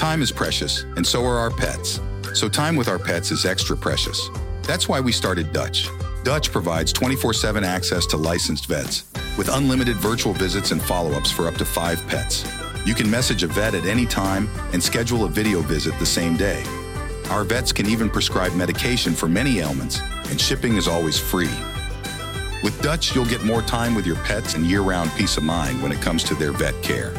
Time is precious, and so are our pets. So time with our pets is extra precious. That's why we started Dutch. Dutch provides 24/7 access to licensed vets with unlimited virtual visits and follow-ups for up to 5 pets. You can message a vet at any time and schedule a video visit the same day. Our vets can even prescribe medication for many ailments, and shipping is always free. With Dutch, you'll get more time with your pets and year-round peace of mind when it comes to their vet care.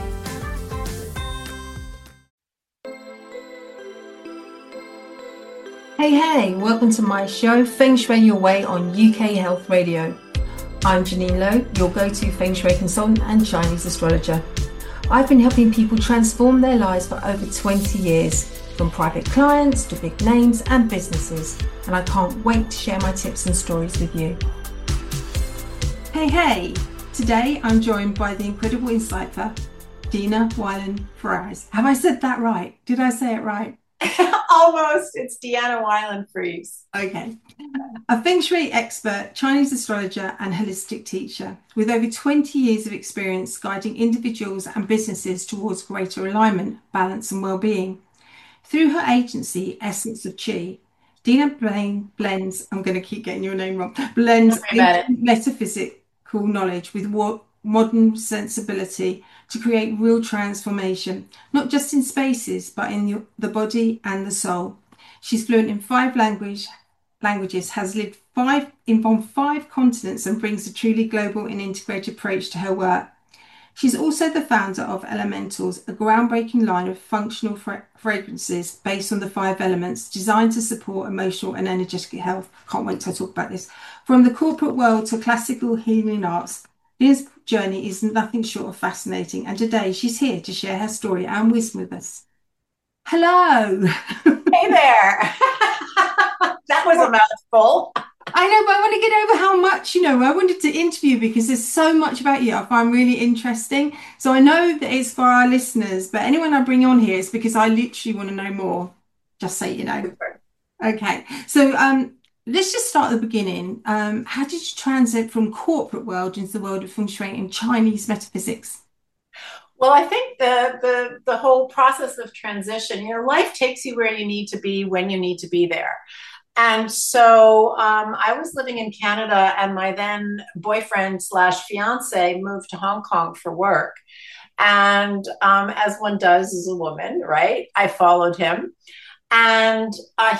Hey, welcome to my show, Feng Shui Your Way on UK Health Radio. I'm Janine Lowe, your go-to Feng Shui consultant and Chinese astrologer. I've been helping people transform their lives for over 20 years, from private clients to big names and businesses, and I can't wait to share my tips and stories with you. Hey, today I'm joined by the incredible insightful Dina Weiland-Freys. Have I said that right? Did I say it right? Almost. It's Deanna Weiland-Freys. Okay. A Feng Shui expert, Chinese astrologer and holistic teacher with over 20 years of experience guiding individuals and businesses towards greater alignment, balance and well-being. Through her agency, Essence of Chi, Dina blends, I'm going to keep getting your name wrong, blends metaphysical knowledge with modern sensibility to create real transformation, not just in spaces, but in the body and the soul. She's fluent in 5 languages, has lived on 5 continents, and brings a truly global and integrated approach to her work. She's also the founder of Elementals, a groundbreaking line of functional fragrances based on the 5 elements, designed to support emotional and energetic health. Can't wait to talk about this. From the corporate world to classical healing arts, Dina's journey is nothing short of fascinating, and today she's here to share her story and wisdom with us. Hello. Hey there. That was a mouthful. I know, but I want to get over how much, I wanted to interview because there's so much about you I find really interesting. So I know that it's for our listeners, but anyone I bring on here is because I literally want to know more, just so you know. Okay, so let's just start at the beginning. How did you transit from corporate world into the world of Feng Shui and Chinese metaphysics? Well, I think the whole process of transition, life takes you where you need to be when you need to be there. And so I was living in Canada, and my then boyfriend/fiance moved to Hong Kong for work. And as one does as a woman, right, I followed him. And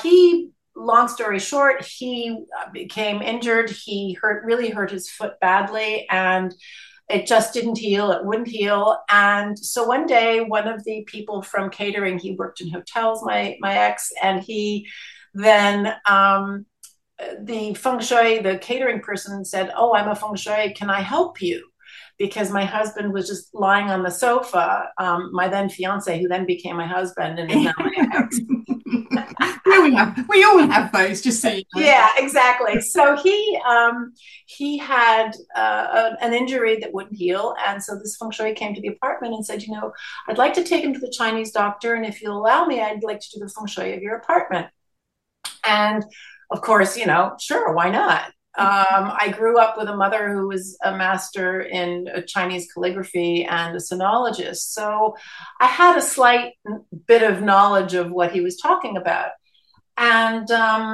long story short, he became injured. He really hurt his foot badly, and it just didn't heal. It wouldn't heal. And so one day, one of the people from catering, he worked in hotels, my ex, and he then the Feng Shui, the catering person said, "Oh, I'm a Feng Shui. Can I help you?" Because my husband was just lying on the sofa, my then fiance, who then became my husband and is now my ex. we all have those, just so you know. Yeah, exactly. So he had an injury that wouldn't heal, and so this Feng Shui came to the apartment and said, "I'd like to take him to the Chinese doctor, and if you'll allow me, I'd like to do the Feng Shui of your apartment." And of course, sure, why not? I grew up with a mother who was a master in Chinese calligraphy and a sinologist. So I had a slight bit of knowledge of what he was talking about. And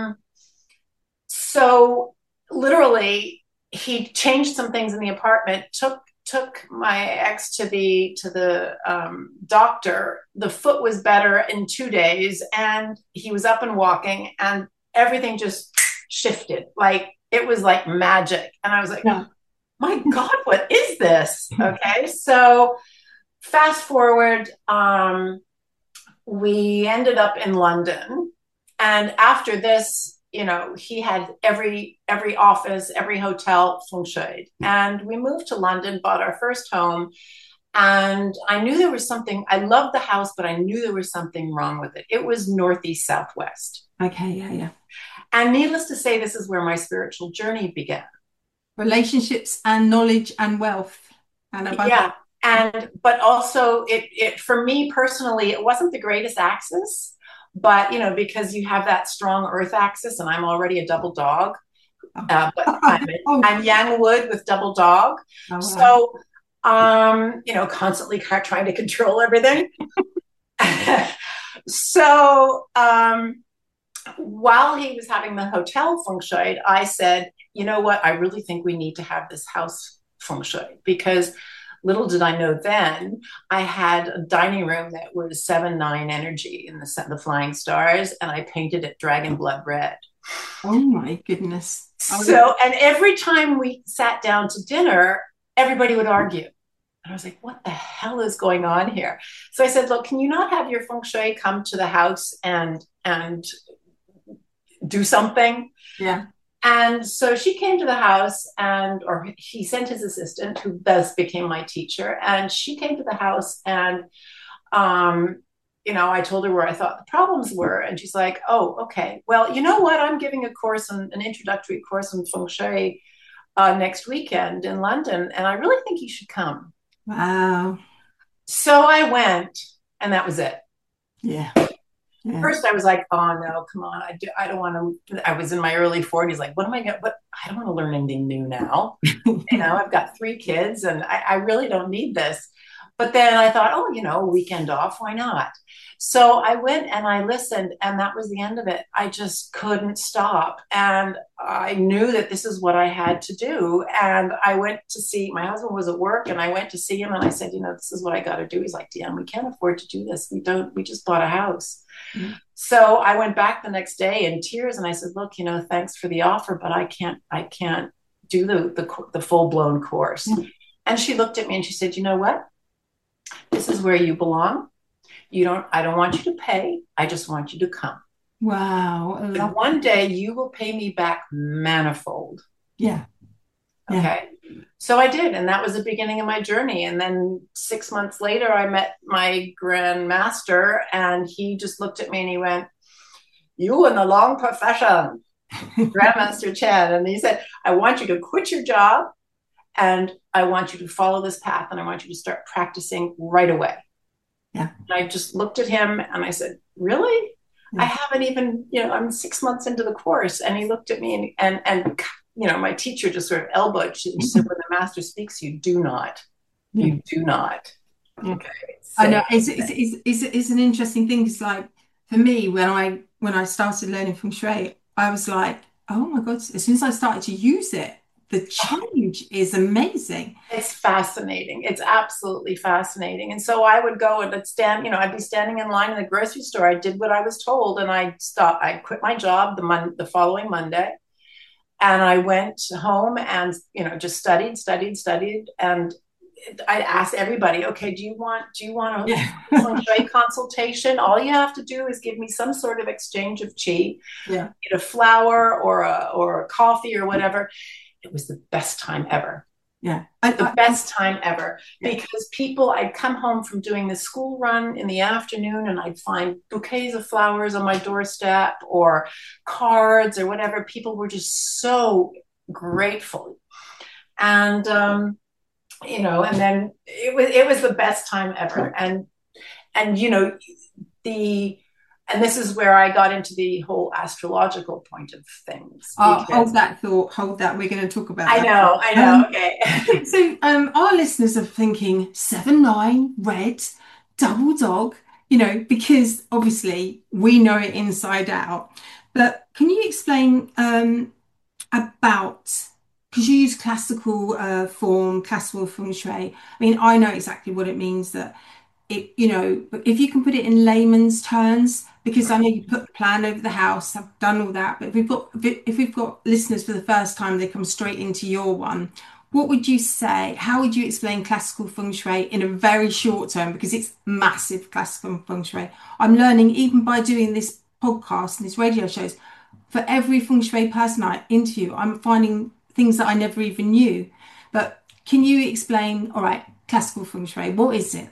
so literally he changed some things in the apartment, took my ex to the doctor. The foot was better in 2 days, and he was up and walking, and everything just shifted. Like, it was like magic. And I was like, "Oh, my God, what is this?" Okay. So fast forward, we ended up in London. And after this, he had every office, every hotel Feng Shui. And we moved to London, bought our first home. And I knew there was something, I loved the house, but I knew there was something wrong with it. It was northeast, southwest. Okay, yeah. And needless to say, this is where my spiritual journey began. Relationships and knowledge and wealth. Yeah. But also it for me personally, it wasn't the greatest axis, but because you have that strong earth axis, and I'm already a double dog, but I'm yang wood with double dog. Oh, wow. So, constantly trying to control everything. So while he was having the hotel feng shui, I said, you know what? I really think we need to have this house feng shui, because little did I know then, I had a dining room that was 7-9 energy in the flying stars, and I painted it dragon blood red. Oh my goodness. So, and every time we sat down to dinner, everybody would argue. And I was like, what the hell is going on here? So I said, look, can you not have your feng shui come to the house and do something? Yeah. And so she came to the house, or he sent his assistant, who thus became my teacher. And she came to the house, and, I told her where I thought the problems were. And she's like, oh, okay. Well, you know what? I'm giving an introductory course in feng shui next weekend in London, and I really think you should come. Wow. So I went, and that was it. Yeah. First, I was like, oh, no, come on. I don't want to. I was in my early 40s. Like, what am I going to, I don't want to learn anything new now. I've got 3 kids, and I really don't need this. But then I thought, oh, a weekend off, why not? So I went and I listened, and that was the end of it. I just couldn't stop. And I knew that this is what I had to do. And I went to see, my husband was at work, and I went to see him, and I said, this is what I got to do. He's like, Deanne, we can't afford to do this. We just bought a house. Mm-hmm. So I went back the next day in tears, and I said, look, thanks for the offer, but I can't do the full blown course. Mm-hmm. And she looked at me and she said, you know what? This is where you belong. I don't want you to pay. I just want you to come. Wow. And one day you will pay me back manifold. Yeah. Okay. So I did. And that was the beginning of my journey. And then 6 months later, I met my grandmaster, and he just looked at me and he went, you in the long profession, Grandmaster Chan. And he said, I want you to quit your job, and I want you to follow this path, and I want you to start practicing right away. Yeah. And I just looked at him and I said, really? Yeah. I haven't even, I'm 6 months into the course. And he looked at me and my teacher just sort of elbowed. She said, when the master speaks, you do not. Yeah. You do not. Okay. I know it's an interesting thing. It's like, for me, when I started learning feng shui, I was like, oh my God, as soon as I started to use it, the change is amazing. It's fascinating. It's absolutely fascinating. And so I would go and I'd be standing in line in the grocery store. I did what I was told, and I quit my job the following Monday. And I went home and, just studied. And I asked everybody, okay, do you want a feng shui consultation? All you have to do is give me some sort of exchange of qi, get a flower or a coffee or whatever. It was the best time ever. Yeah. The best time ever. Because I'd come home from doing the school run in the afternoon, and I'd find bouquets of flowers on my doorstep or cards or whatever. People were just so grateful. And, and then it was the best time ever. And and this is where I got into the whole astrological point of things. Hold that thought. Hold that. We're going to talk about I know. Okay. So our listeners are thinking 7-9, red, double dog, because obviously we know it inside out. But can you explain about, because you use classical classical feng shui. I mean, I know exactly what it means, that but if you can put it in layman's terms, because I know you put the plan over the house, I've done all that, but if we've got listeners for the first time, they come straight into your one, what would you say? How would you explain classical feng shui in a very short term? Because it's massive, classical feng shui. I'm learning, even by doing this podcast and this radio shows, for every feng shui person I interview, I'm finding things that I never even knew. But can you explain, all right, classical feng shui, what is it?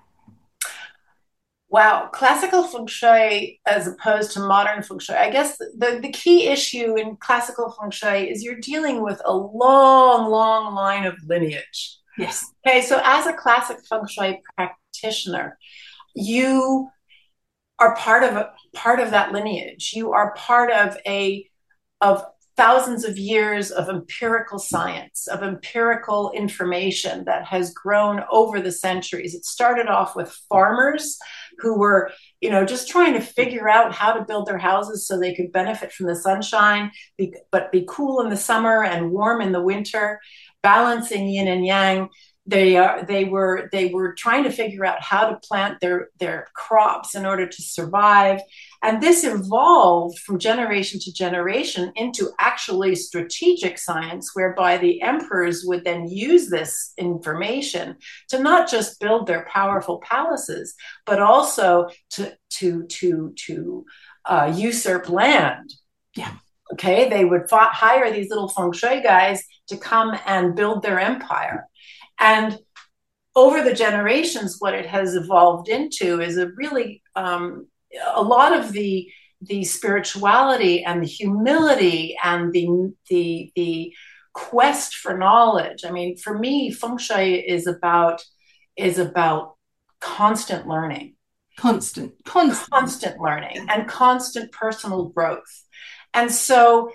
Wow, classical feng shui as opposed to modern feng shui. I guess the key issue in classical feng shui is you're dealing with a long, long line of lineage. Yes. Okay, so as a classic feng shui practitioner, you are part of that lineage. You are part of thousands of years of empirical science, of empirical information that has grown over the centuries. It started off with farmers who were, just trying to figure out how to build their houses so they could benefit from the sunshine, but be cool in the summer and warm in the winter, balancing yin and yang. They were trying to figure out how to plant their crops in order to survive. And this evolved from generation to generation into actually strategic science, whereby the emperors would then use this information to not just build their powerful palaces, but also to usurp land. Yeah. Okay, they would hire these little feng shui guys to come and build their empire. And over the generations, what it has evolved into is a really a lot of the spirituality and the humility and the quest for knowledge. I mean, for me, feng shui is about constant learning, constant learning, and constant personal growth. And so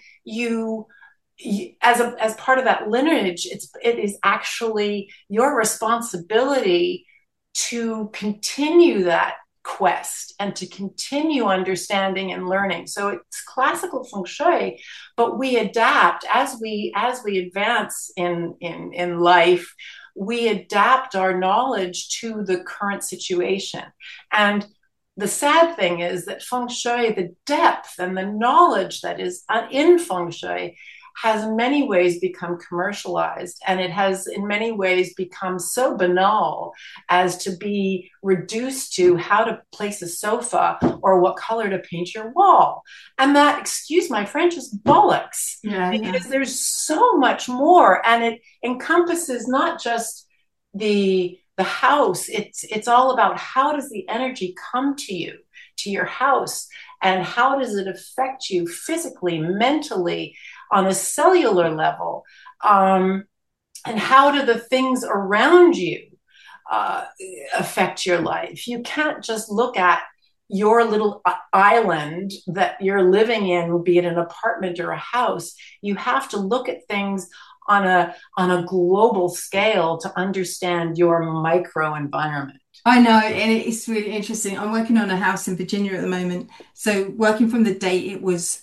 as part of that lineage, it is actually your responsibility to continue that quest and to continue understanding and learning. So it's classical feng shui, but we adapt as we advance in life. We adapt our knowledge to the current situation. And the sad thing is that feng shui, the depth and the knowledge that is in feng shui, has in many ways become commercialized, and it has in many ways become so banal as to be reduced to how to place a sofa or what color to paint your wall. And that, excuse my French, is bollocks. Because there's so much more, and it encompasses not just the house. It's all about how does the energy come to you, to your house, and how does it affect you physically, mentally, on a cellular level, and how do the things around you affect your life. You can't just look at your little island that you're living in, be it an apartment or a house. You have to look at things on a global scale to understand your micro environment. I know, and it's really interesting. I'm working on a house in Virginia at the moment. So working from the date it was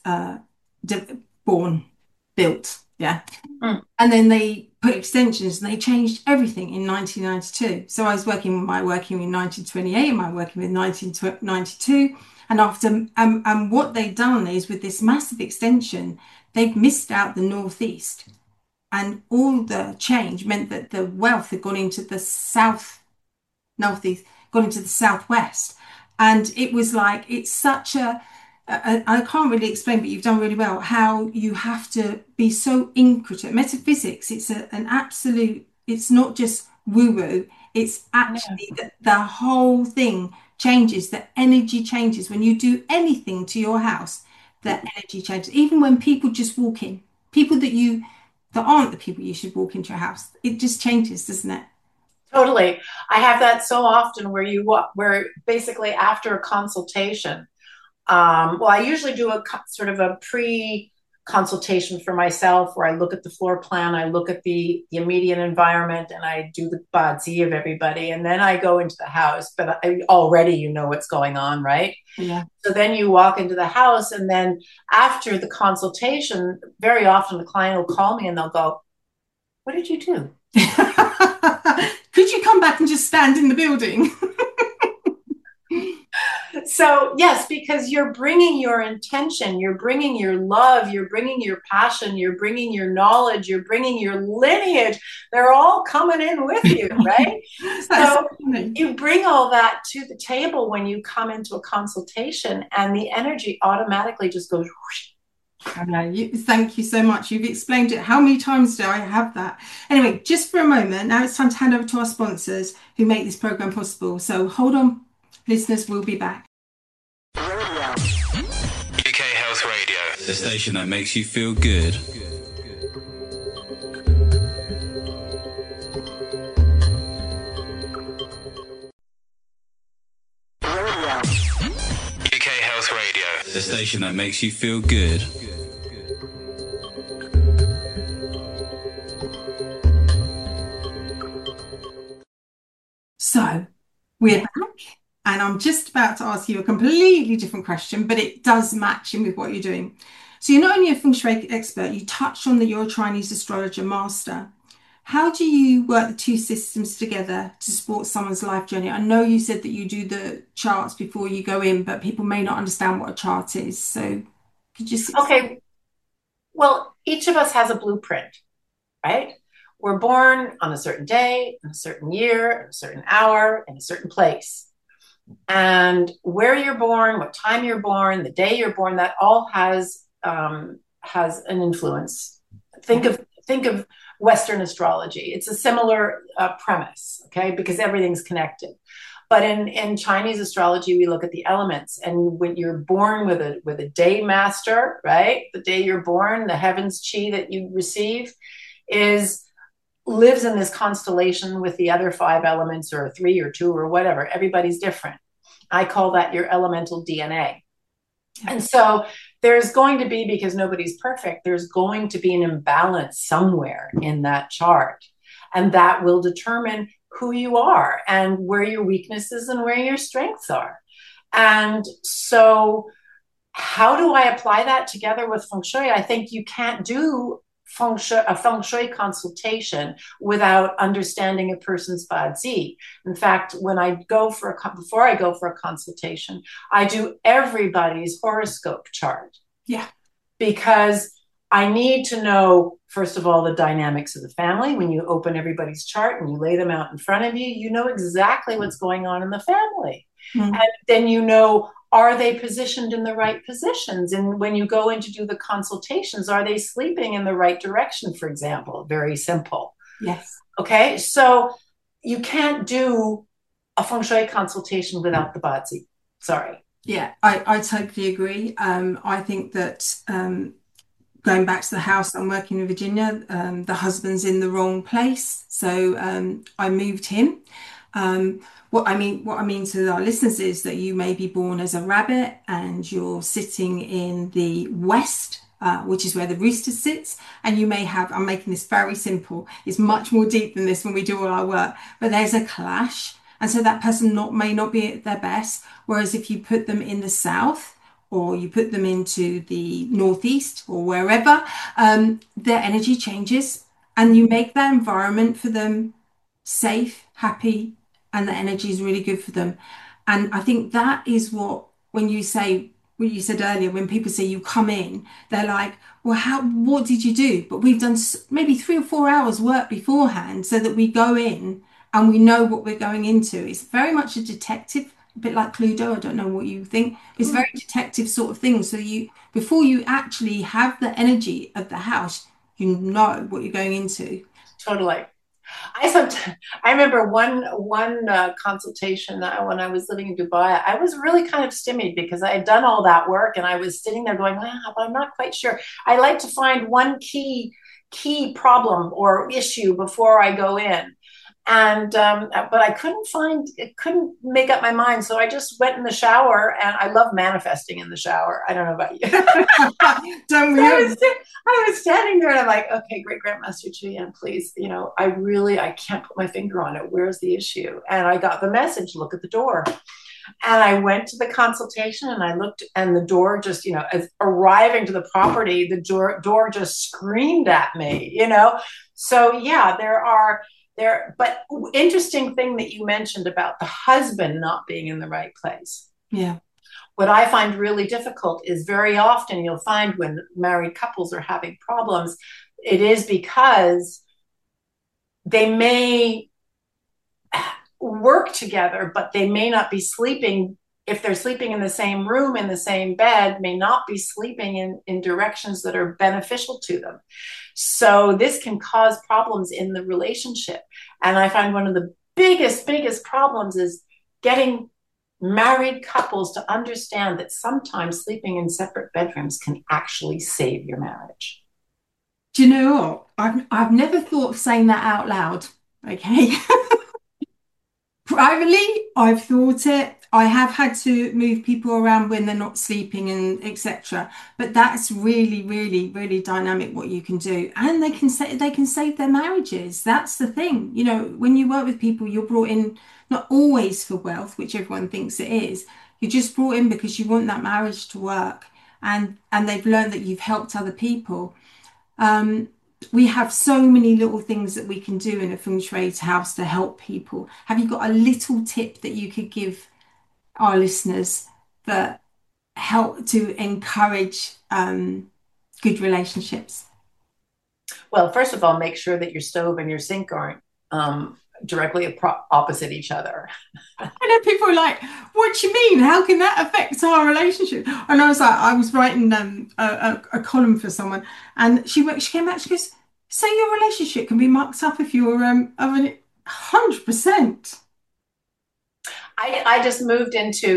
built, yeah. And then they put extensions and they changed everything in 1992. So I was working in 1928, and I working with 1992. And after and what they've done is, with this massive extension, they've missed out the northeast. And all the change meant that the wealth had gone into the northeast, gone into the southwest. And it was like, it's such I can't really explain, but you've done really well, how you have to be so intricate. Metaphysics, it's an absolute, it's not just woo-woo, it's actually the whole thing changes. The energy changes. When you do anything to your house, the energy changes. Even when people just walk in, people that aren't the people you should walk into your house, it just changes, doesn't it? Totally. I have that so often where basically after a consultation, I usually do a sort of a pre-consultation for myself, where I look at the floor plan, I look at the immediate environment, and I do the bazi of everybody, and then I go into the house. But already what's going on, right? Yeah. So then you walk into the house, and then after the consultation, very often the client will call me and they'll go, "What did you do? Could you come back and just stand in the building?" So yes, because you're bringing your intention, you're bringing your love, you're bringing your passion, you're bringing your knowledge, you're bringing your lineage. They're all coming in with you, right? So you bring all that to the table when you come into a consultation, and the energy automatically just goes whoosh. I know. Thank you so much. You've explained it. How many times do I have that? Anyway, just for a moment, now it's time to hand over to our sponsors who make this program possible. So hold on, listeners, we'll be back. UK Health Radio, the station that makes you feel good. UK Health Radio, the station that makes you feel good. So we're back, and and I'm just about to ask you a completely different question, but it does match in with what you're doing. So you're not only a feng shui expert, you touched on that you're a Chinese astrologer master. How do you work the two systems together to support someone's life journey? I know you said that you do the charts before you go in, but people may not understand what a chart is. So could you just explain? Okay, well, each of us has a blueprint, right? We're born on a certain day, in a certain year, in a certain hour, in a certain place. And where you're born, what time you're born, the day you're born, that all has an influence. Think of Western astrology. It's a similar premise, okay, because everything's connected. But in Chinese astrology, we look at the elements, and when you're born with a day master, right, the day you're born, the heavens chi that you receive is lives in this constellation with the other five elements, or three or two or whatever. Everybody's different. I call that your elemental DNA. And so there's going to be, because nobody's perfect, there's going to be an imbalance somewhere in that chart. And that will determine who you are and where your weaknesses and where your strengths are. And so how do I apply that together with feng shui? I think you can't do a feng shui consultation without understanding a person's bazi. In fact, before I go for a consultation, I do everybody's horoscope chart. Yeah. Because I need to know, first of all, the dynamics of the family. When you open everybody's chart and you lay them out in front of you, you know exactly what's going on in the family. Mm-hmm. And then you know, are they positioned in the right positions? And when you go in to do the consultations, are they sleeping in the right direction, for example? Very simple. Yes. Okay, so you can't do a feng shui consultation without the bazi. Sorry. Yeah, I totally agree. I think that going back to the house I'm working in Virginia, the husband's in the wrong place. So I moved him. What I mean to our listeners is that you may be born as a rabbit and you're sitting in the west, which is where the rooster sits, and you may have, I'm making this very simple, it's much more deep than this when we do all our work, but there's a clash, and so that person may not be at their best. Whereas if you put them in the south, or you put them into the northeast or wherever, their energy changes, and you make that environment for them safe, happy, and the energy is really good for them. And I think that is what you said earlier, when people say you come in, they're like, well, what did you do? But we've done maybe 3 or 4 hours work beforehand, so that we go in and we know what we're going into. It's very much a detective, a bit like Cluedo. I don't know what you think. It's very detective sort of thing. So before you actually have the energy of the house, you know what you're going into. Totally. I remember one consultation when I was living in Dubai. I was really kind of stymied because I had done all that work, and I was sitting there going, but I'm not quite sure. I like to find one key problem or issue before I go in. And but I couldn't make up my mind. So I just went in the shower, and I love manifesting in the shower. I don't know about you. Don't we? I was standing there, and I'm like, okay, Great Grandmaster Chuyan, please, I can't put my finger on it. Where's the issue? And I got the message, look at the door. And I went to the consultation, and I looked, and the door just, as arriving to the property, the door just screamed at me, So yeah, but interesting thing that you mentioned about the husband not being in the right place. Yeah. What I find really difficult is very often you'll find when married couples are having problems, it is because they may work together, but they may not be sleeping. If they're sleeping in the same room, in the same bed, may not be sleeping in directions that are beneficial to them. So this can cause problems in the relationship. And I find one of the biggest problems is getting married couples to understand that sometimes sleeping in separate bedrooms can actually save your marriage. Do you know what? I've never thought of saying that out loud. Okay. Privately, I've thought it. I have had to move people around when they're not sleeping and etc. But that's really, really, really dynamic what you can do. And they can save their marriages. That's the thing. You know, when you work with people, you're brought in not always for wealth, which everyone thinks it is. You're just brought in because you want that marriage to work. And they've learned that you've helped other people. Um, we have so many little things that we can do in a feng shui house to help people. Have you got a little tip that you could give our listeners that help to encourage good relationships? Well, first of all, make sure that your stove and your sink aren't directly opposite each other. I know people are like, "What do you mean? How can that affect our relationship?" And I was like, I was writing a column for someone, and she came back. She goes, "So your relationship can be mucked up if you're of 100%." I just moved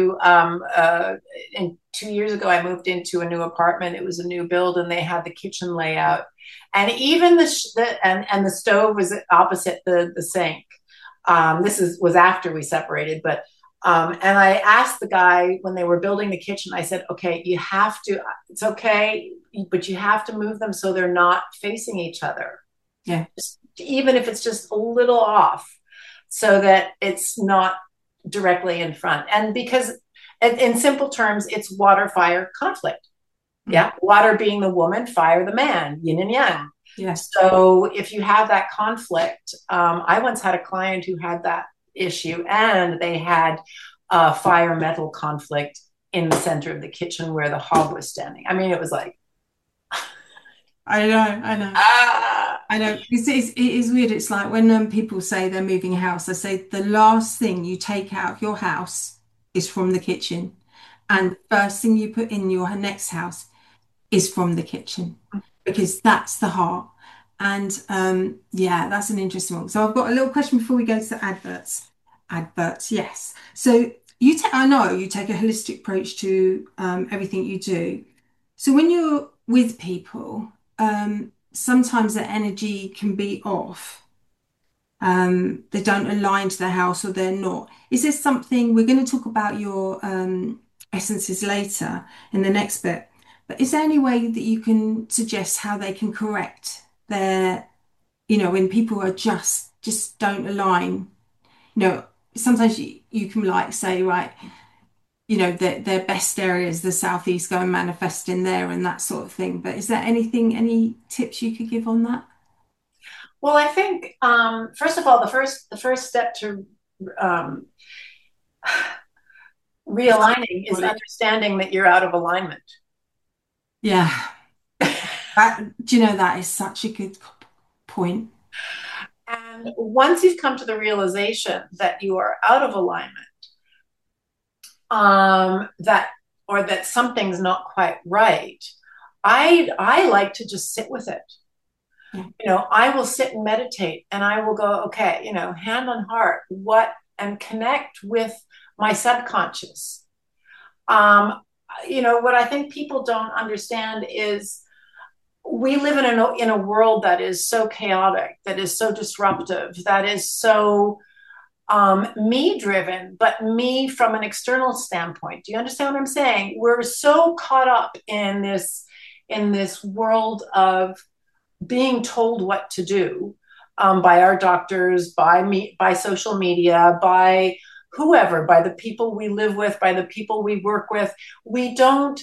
in 2 years ago, I moved into a new apartment. It was a new build and they had the kitchen layout. And even the stove was opposite the sink. Was after we separated, but and I asked the guy when they were building the kitchen, I said, okay, it's okay, but you have to move them so they're not facing each other. Yeah. Even if it's just a little off, so that it's not directly in front. And because in simple terms, it's water, fire, conflict. Yeah. Water being the woman, fire the man, yin and yang. Yes. So if you have that conflict, I once had a client who had that issue, and they had a fire metal conflict in the center of the kitchen where the hob was standing. I mean, it was like, I know. I know. It is weird. It's like when people say they're moving house, I say the last thing you take out of your house is from the kitchen, and the first thing you put in your next house is from the kitchen, because that's the heart. And yeah, that's an interesting one. So I've got a little question before we go to adverts. Adverts, yes. So I know you take a holistic approach to everything you do. So when you're with people, sometimes their energy can be off. They don't align to the house, or they're not. Is this something we're going to talk about your essences later in the next bit? But is there any way that you can suggest how they can correct their, when people are just don't align? Sometimes you can like say, right, their best areas, the southeast, go and manifest in there and that sort of thing. But is there any tips you could give on that? well, I think first of all, the first step to um, realigning is understanding that you're out of alignment. Yeah. Do you know that is such a good point? And once you've come to the realization that you are out of alignment, that or that something's not quite right, I like to just sit with it. I will sit and meditate, and I will go, okay, hand on heart, and connect with my subconscious. What I think people don't understand is we live in a world that is so chaotic, that is so disruptive, that is so me driven, but me from an external standpoint. Do you understand what I'm saying? We're so caught up in this world of being told what to do by our doctors, by social media, by whoever, by the people we live with, by the people we work with. We don't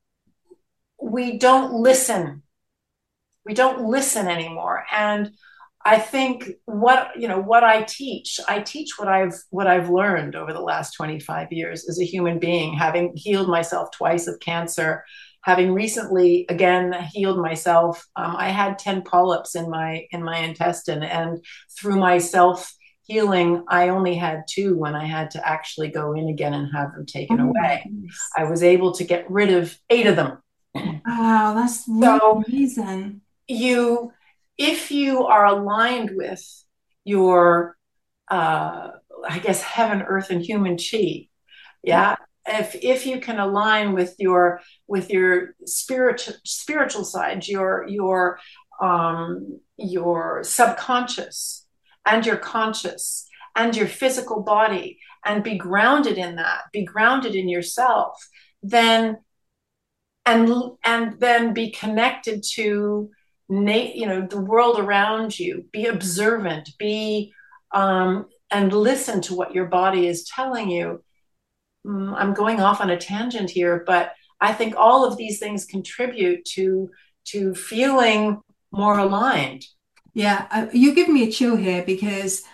listen. We don't listen anymore. And I think what I teach what I've learned over the last 25 years as a human being, having healed myself twice of cancer, having recently again healed myself. I had 10 polyps in my intestine, and through my self healing, I only had 2 when I had to actually go in again and have them taken away. I was able to get rid of 8 of them. Wow, that's really amazing. If you are aligned with your I guess heaven, earth, and human chi, yeah, if you can align with your spiritual side, your subconscious and your conscious, and your physical body, and be grounded in that, be grounded in yourself, then and then be connected to the world around you, be observant, be and listen to what your body is telling you. I'm going off on a tangent here, but I think all of these things contribute to feeling more aligned. Yeah, you're giving me a chill here because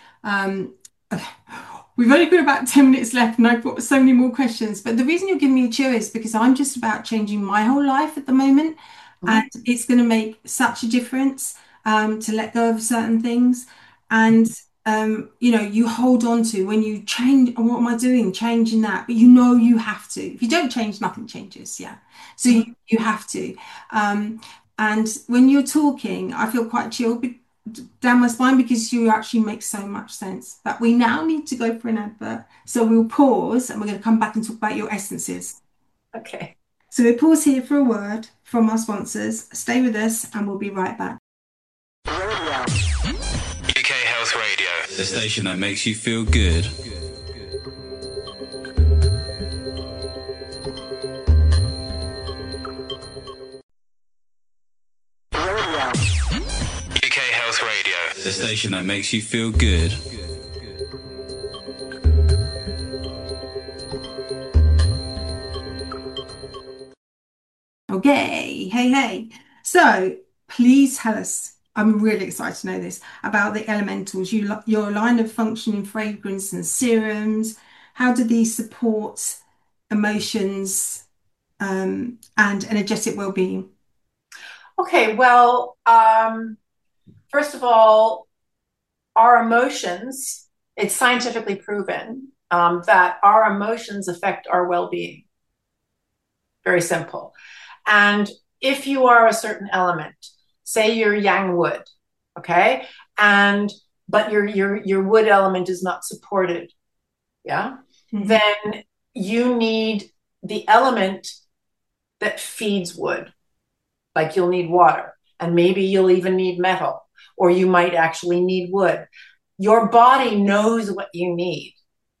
we've only got about 10 minutes left and I've got so many more questions. But the reason you're giving me a chill is because I'm just about changing my whole life at the moment. And it's going to make such a difference to let go of certain things. And, you hold on to when you change, what am I doing? Changing that. But you have to. If you don't change, nothing changes. Yeah. So you have to. And when you're talking, I feel quite chill down my spine because you actually make so much sense. But we now need to go for an advert. So we'll pause and we're going to come back and talk about your essences. Okay. So we'll pause here for a word from our sponsors. Stay with us and we'll be right back. UK Health Radio, the station that makes you feel good. UK Health Radio, the station that makes you feel good. Okay, hey. So please tell us, I'm really excited to know this, about the elementals, your line of functioning fragrance and serums. How do these support emotions and energetic well-being? Okay, well, first of all, our emotions, it's scientifically proven that our emotions affect our well-being. Very simple. And if you are a certain element, say you're yang wood, okay, but your wood element is not supported, yeah, then you need the element that feeds wood. Like you'll need water, and maybe you'll even need metal, or you might actually need wood. Your body knows what you need.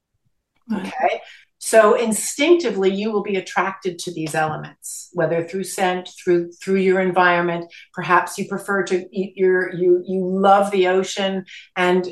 Okay. So instinctively, you will be attracted to these elements, whether through scent, through your environment. Perhaps you prefer to eat you love the ocean, and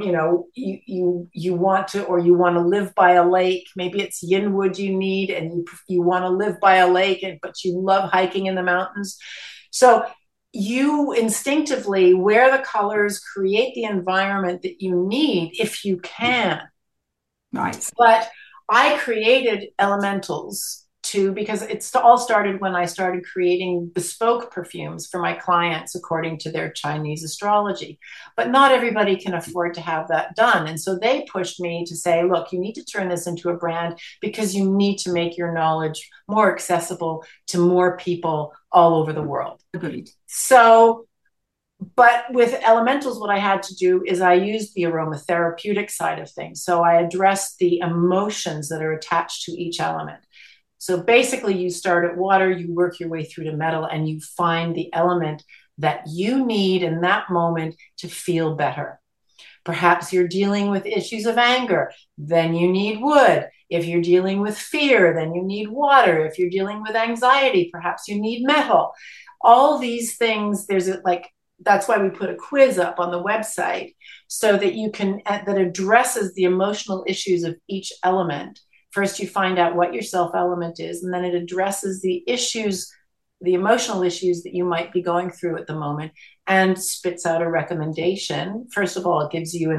you want to live by a lake. Maybe it's yin wood you need, and you want to live by a lake, but you love hiking in the mountains. So you instinctively wear the colors, create the environment that you need if you can. Right. But I created elementals because it's all started when I started creating bespoke perfumes for my clients according to their Chinese astrology. But not everybody can afford to have that done. And so they pushed me to say, look, you need to turn this into a brand because you need to make your knowledge more accessible to more people all over the world. Agreed. So, but with elementals, what I had to do is I used the aromatherapeutic side of things. So I addressed the emotions that are attached to each element. So basically you start at water, you work your way through to metal, and you find the element that you need in that moment to feel better. Perhaps you're dealing with issues of anger, then you need wood. If you're dealing with fear, then you need water. If you're dealing with anxiety, perhaps you need metal. All these things, that's why we put a quiz up on the website so that that addresses the emotional issues of each element. First, you find out what your self element is, and then it addresses the emotional issues that you might be going through at the moment, and spits out a recommendation. First of all, it gives you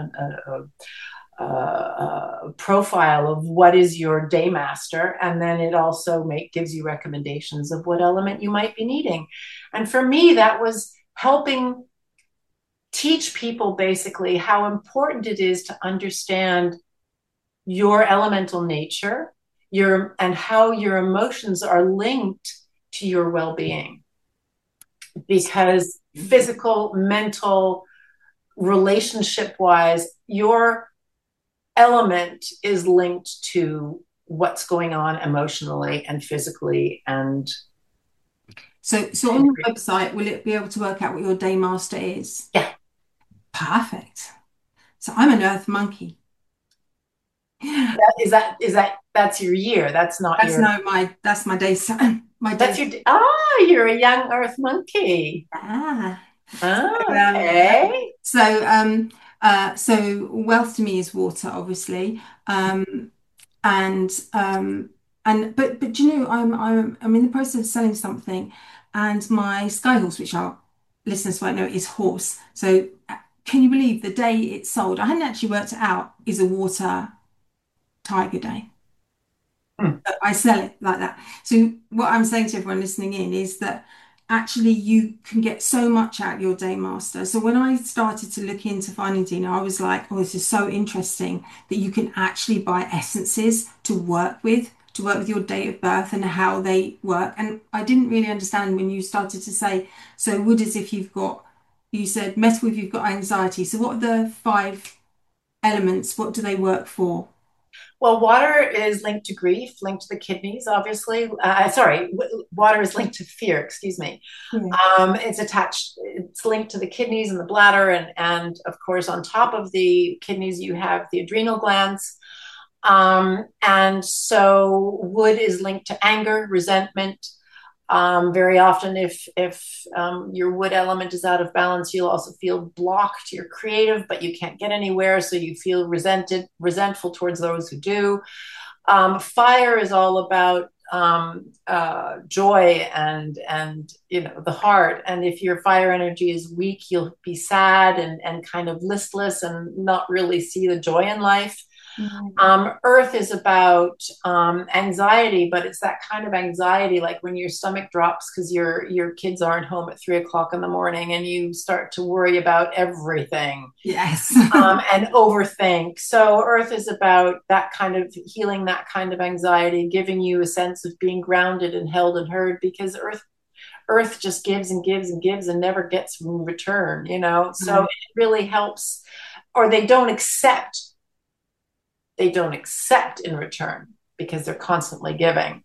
a profile of what is your day master, and then it also gives you recommendations of what element you might be needing. And for me, that was helping teach people basically how important it is to understand your elemental nature, and how your emotions are linked to your well-being. Because physical, mental, relationship-wise, your element is linked to what's going on emotionally and physically. And so on your website, will it be able to work out what your day master is? Yeah. Perfect. So I'm an earth monkey. That's your year. That's not That's your. no my that's my day my That's day. your. You're a young Earth monkey. Ah. So, Okay. so wealth to me is water, obviously. And but do you know, I'm in the process of selling something, and my sky horse, which our listeners might know is horse. So can you believe the day it sold? I hadn't actually worked it out, is a water tiger day. Hmm. I sell it like that. So what I'm saying to everyone listening in is that actually you can get so much out of your day master. So when I started to look into Finding Dina, I was like, oh, this is so interesting that you can actually buy essences to work with your date of birth and how they work. And I didn't really understand when you started to say, so wood is if you've got, you said metal if you've got anxiety. So what are the five elements? What do they work for? Well, water is linked to grief, linked to the kidneys, obviously. Sorry, water is linked to fear, excuse me. Yeah. It's linked to the kidneys and the bladder. And of course, on top of the kidneys, you have the adrenal glands. And so wood is linked to anger, resentment. Very often, if your wood element is out of balance, you'll also feel blocked. You're creative, but you can't get anywhere, so you feel resentful towards those who do. Fire is all about joy and the heart. And if your fire energy is weak, you'll be sad and kind of listless and not really see the joy in life. Mm. Earth is about anxiety, but it's that kind of anxiety like when your stomach drops because your kids aren't home at 3 o'clock in the morning and you start to worry about everything. Yes. And overthink. So Earth is about that kind of healing, that kind of anxiety, giving you a sense of being grounded and held and heard because Earth just gives and gives and gives and never gets in return, So Mm. it really helps, or they don't accept in return because they're constantly giving.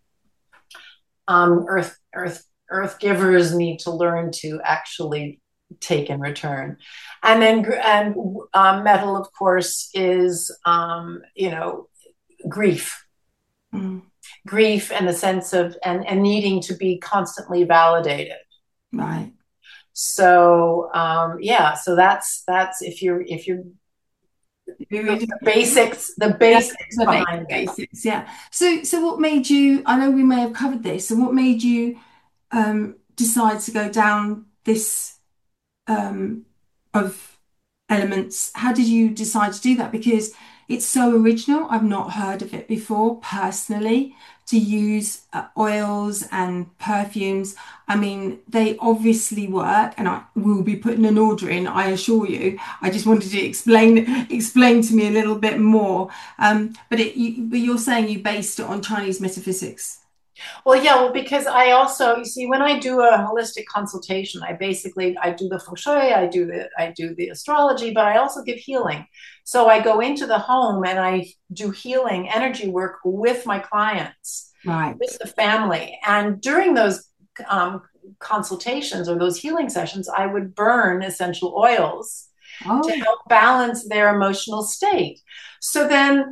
Earth givers need to learn to actually take in return, and then metal, of course, is grief, Mm. grief, and the sense of and needing to be constantly validated. Right. So so that's if you're the basics, the Yeah, basics the behind it. basics, yeah. So what made you, I know we may have covered this, so what made you decide to go down this of elements? How did you decide to do that? Because it's so original. I've not heard of it before personally, to use oils and perfumes. I mean, they obviously work, and I will be putting an order in, I assure you. I just wanted to explain to me a little bit more. But you're saying you based it on Chinese metaphysics. Well, yeah, well, because I also, you see, when I do a holistic consultation, I do the feng shui, I do the astrology, but I also give healing. So I go into the home and I do healing energy work with my clients, Right. with the family. And during those um, consultations or those healing sessions, I would burn essential oils to Oh. help balance their emotional state. So then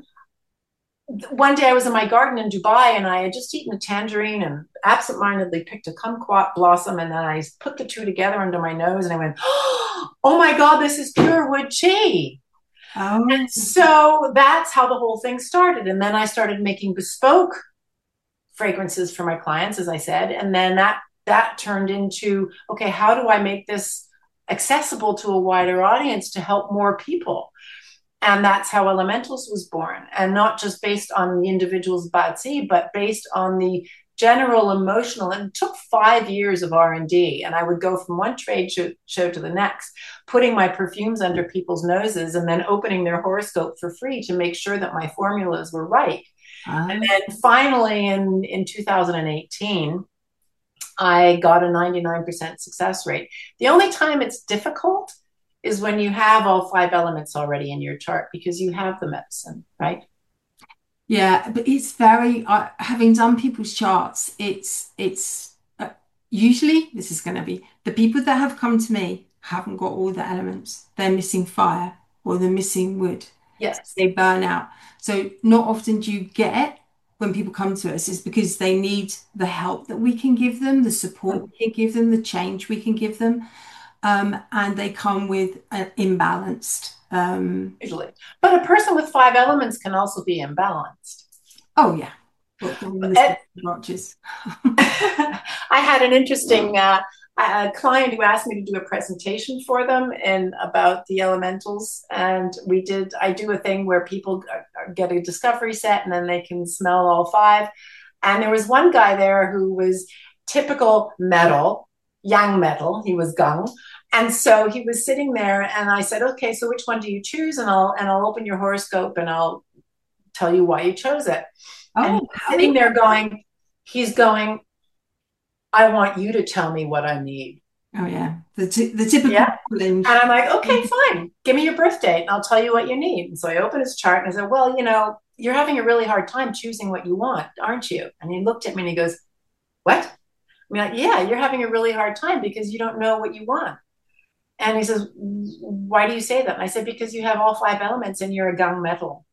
one day I was in my garden in Dubai and I had just eaten a tangerine and absentmindedly picked a kumquat blossom. And then I put the two together under my nose and I went, oh my God, this is pure wood chi. Oh. So that's how the whole thing started. And then I started making bespoke fragrances for my clients, as I said. And then that turned into, okay, how do I make this accessible to a wider audience to help more people? And that's how Elementals was born. And not just based on the individual's Batsi, but based on the general emotional. And it took 5 years of R&D. And I would go from one trade show to the next, putting my perfumes under people's noses and then opening their horoscope for free to make sure that my formulas were right. And Ah. then finally in 2018, I got a 99% success rate. The only time it's difficult is when you have all five elements already in your chart because you have the medicine, right? Yeah, but it's very, having done people's charts, it's usually this is going to be the people that have come to me haven't got all the elements. They're missing fire. or the missing wood. Yes. They burn out. So not often do you get, when people come to us, is because they need the help that we can give them, the support we can give them, the change we can give them. And they come with an imbalanced. Usually. But a person with 5 elements can also be imbalanced. Oh, yeah. I had an interesting client who asked me to do a presentation for them about the elementals, and I do a thing where people get a discovery set and then they can smell all 5. And there was one guy there who was typical metal, yang metal. He was gung. And so he was sitting there, and I said, okay, so which one do you choose? And I'll open your horoscope and I'll tell you why you chose it. And he's sitting there he's going, I want you to tell me what I need. Oh, yeah. The typical. Yeah. And I'm like, okay, fine. Give me your birth date and I'll tell you what you need. And so I opened his chart and I said, well, you're having a really hard time choosing what you want, aren't you? And he looked at me and he goes, what? I'm like, yeah, you're having a really hard time because you don't know what you want. And he says, why do you say that? And I said, because you have all 5 elements and you're a gung metal.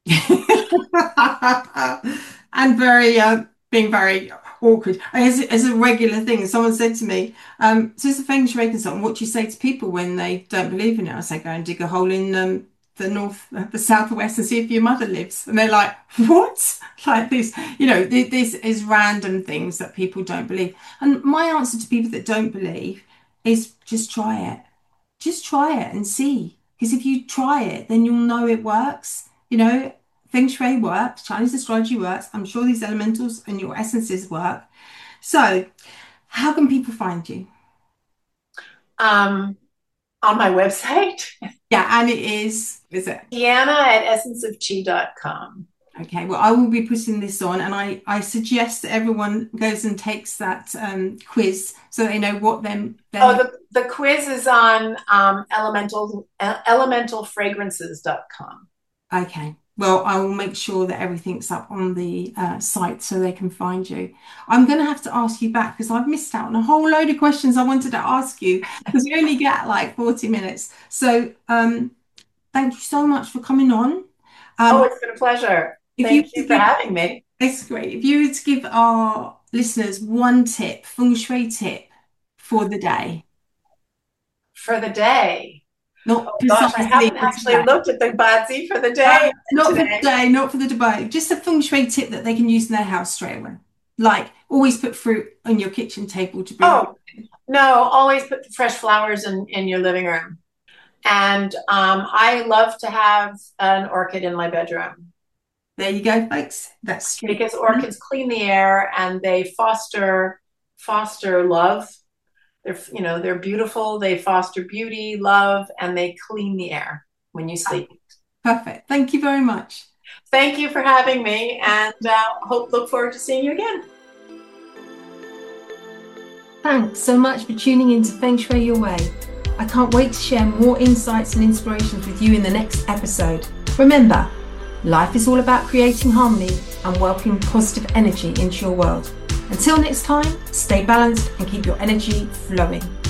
And being very awkward. As a regular thing, someone said to me, so as a Feng Shui consultant, what do you say to people when they don't believe in it? I say, go and dig a hole in the north, the south, or west, and see if your mother lives. And they're like, what? Like this, this is random things that people don't believe. And my answer to people that don't believe is just try it. Just try it and see. Because if you try it, then you'll know it works. Feng Shui works, Chinese astrology works. I'm sure these elementals and your essences work. So how can people find you? On my website. Yeah, and is it? Deanna@essenceofqi.com. Okay, well, I will be putting this on, and I suggest that everyone goes and takes that quiz so they know what them. The quiz is on elementalfragrances.com. Okay. Well, I will make sure that everything's up on the site so they can find you. I'm going to have to ask you back because I've missed out on a whole load of questions I wanted to ask you because we only get like 40 minutes. So thank you so much for coming on. It's been a pleasure. Thank you for having me. It's great. If you were to give our listeners one tip, Feng Shui tip for the day. For the day? I haven't actually looked at the Bazi for the day. Not for the day, not for the Dubai. Just a Feng Shui tip that they can use in their house straight away. Like always put fruit on your kitchen table to bring. No, always put fresh flowers in your living room. And I love to have an orchid in my bedroom. There you go, folks. That's true. Because orchids clean the air and they foster love. They're beautiful. They foster beauty, love, and they clean the air when you sleep. Perfect. Thank you very much. Thank you for having me, and look forward to seeing you again. Thanks so much for tuning in to Feng Shui Your Way. I can't wait to share more insights and inspirations with you in the next episode. Remember, life is all about creating harmony and welcoming positive energy into your world. Until next time, stay balanced and keep your energy flowing.